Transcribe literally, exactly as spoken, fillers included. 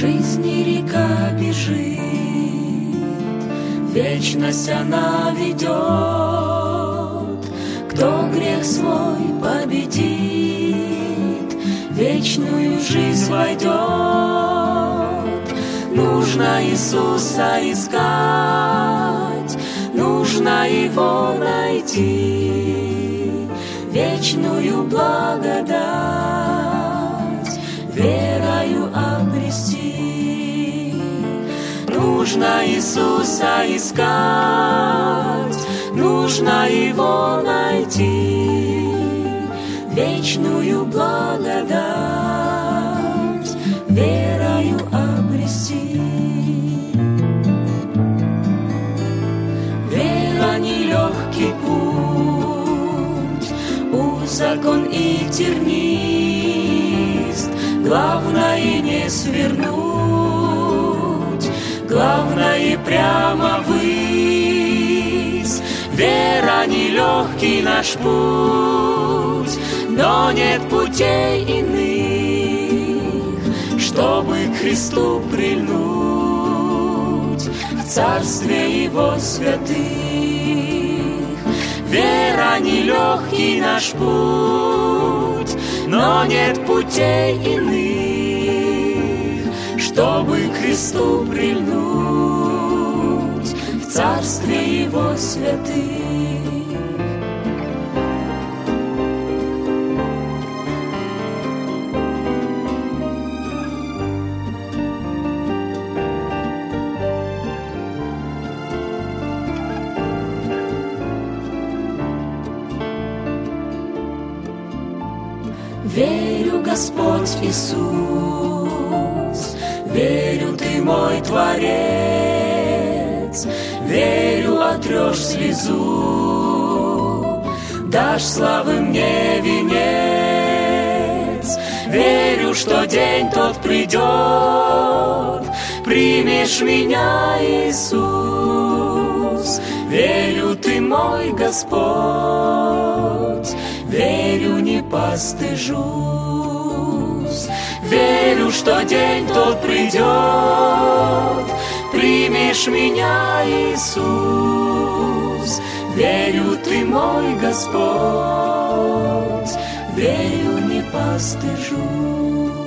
жизни река бежит, вечность она ведет. Кто грех свой победит, вечную жизнь войдет. Нужно Иисуса искать, нужно Его найти, вечную благодать верою обрести. Нужно Иисуса искать, нужно Его найти, вечную благодать верою обрести. Вера нелегкий путь, узок он и тернист, главное не свернуть, главное прямо ввысь. Вера нелегкий наш путь, но нет путей иных, чтобы к Христу прильнуть в Царстве Его святых. Вера нелегкий наш путь, но нет путей иных, чтобы к Христу прильнуть в Царстве Его святых. Верю, Господь Иисус, верю, Ты мой Творец, верю, отрешь слезу, дашь славы мне венец. Верю, что день тот придет, примешь меня, Иисус. Верю, Ты мой Господь, верю, не постыжусь. Верю, что день тот придет, примешь меня, Иисус. Верю, Ты мой Господь, верю, не постыжусь.